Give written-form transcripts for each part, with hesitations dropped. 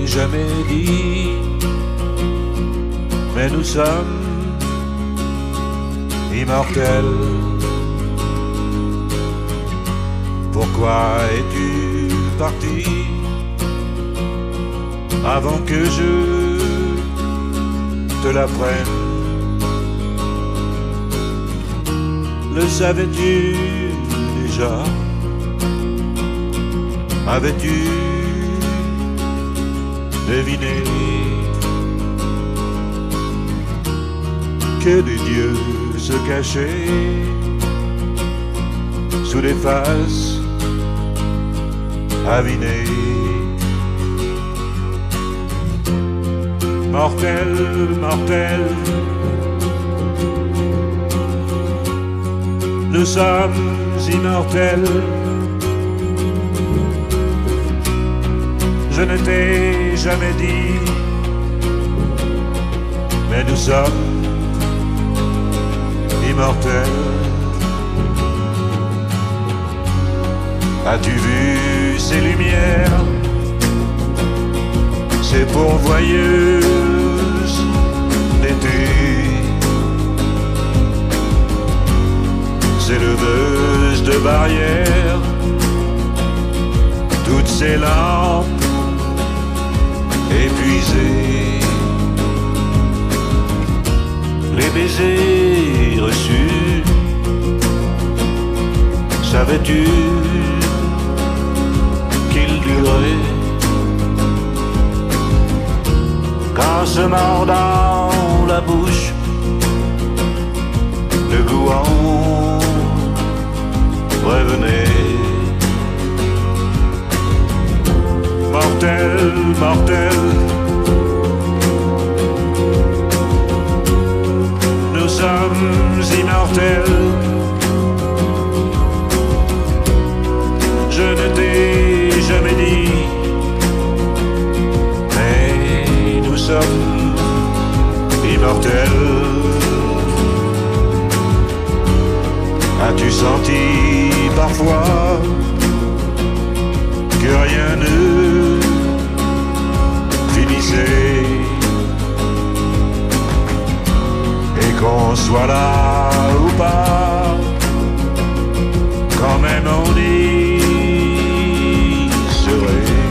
jamais dit, mais nous sommes immortels. Pourquoi es-tu parti avant que je te l'apprenne? Le savais-tu déjà? Avais-tu deviné que des dieux se cachaient sous des faces avinées? Mortel, mortel, nous sommes immortels. Je ne t'ai jamais dit, mais nous sommes immortels. As-tu vu ces lumières, ces pourvoyeuses d'été, ces leveuses de barrières, toutes ces lampes épuisées, les baisers reçus, savais-tu qu'ils duraient? Qu'en se mordant la bouche, le goût en revenait. Mortel, mortel, nous sommes immortels. Je ne t'ai jamais dit, mais nous sommes immortels. As-tu senti parfois que rien ne finissait et qu'on soit là ou pas, quand même on y serait?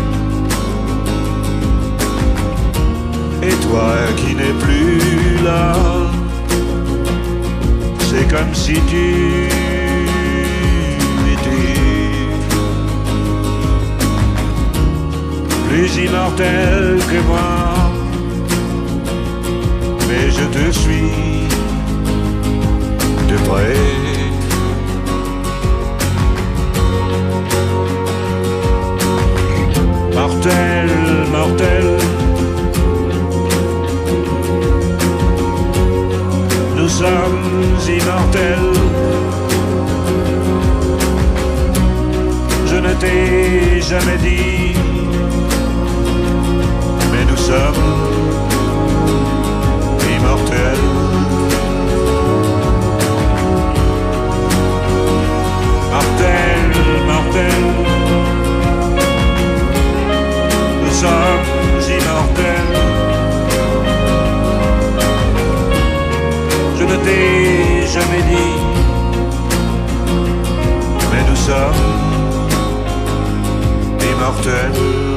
Et toi qui n'es plus là, c'est comme si tu plus immortel que moi, mais je te suis de près. Mortel, mortel, nous sommes immortels. Je ne t'ai jamais dit, mais nous sommes immortels. Mortel, mortel, nous sommes immortels. Je ne t'ai jamais dit, mais nous sommes immortels.